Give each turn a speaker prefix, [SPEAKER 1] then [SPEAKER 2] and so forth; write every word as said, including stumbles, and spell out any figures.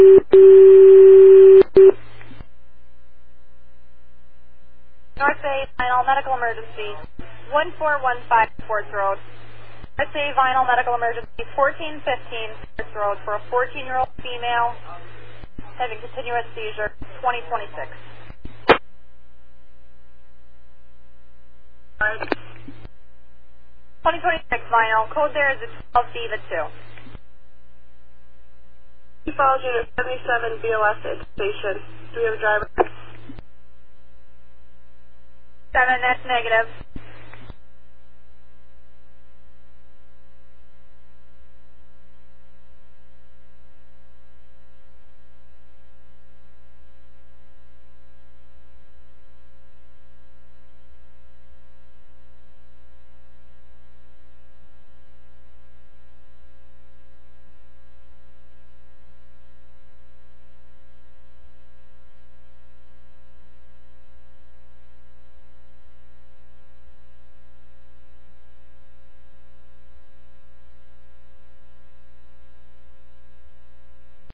[SPEAKER 1] North Bay Vinyl Medical Emergency, one four one five Fort Road. North Bay Vinyl Medical Emergency, fourteen fifteen Fort Road for a fourteen-year-old female having continuous seizure, twenty twenty-six. twenty twenty-six Vinyl, code there is a twelve Diva two.
[SPEAKER 2] Falls Unit seventy-seven B O S at the station. Do we have a driver?
[SPEAKER 1] seven, that's negative.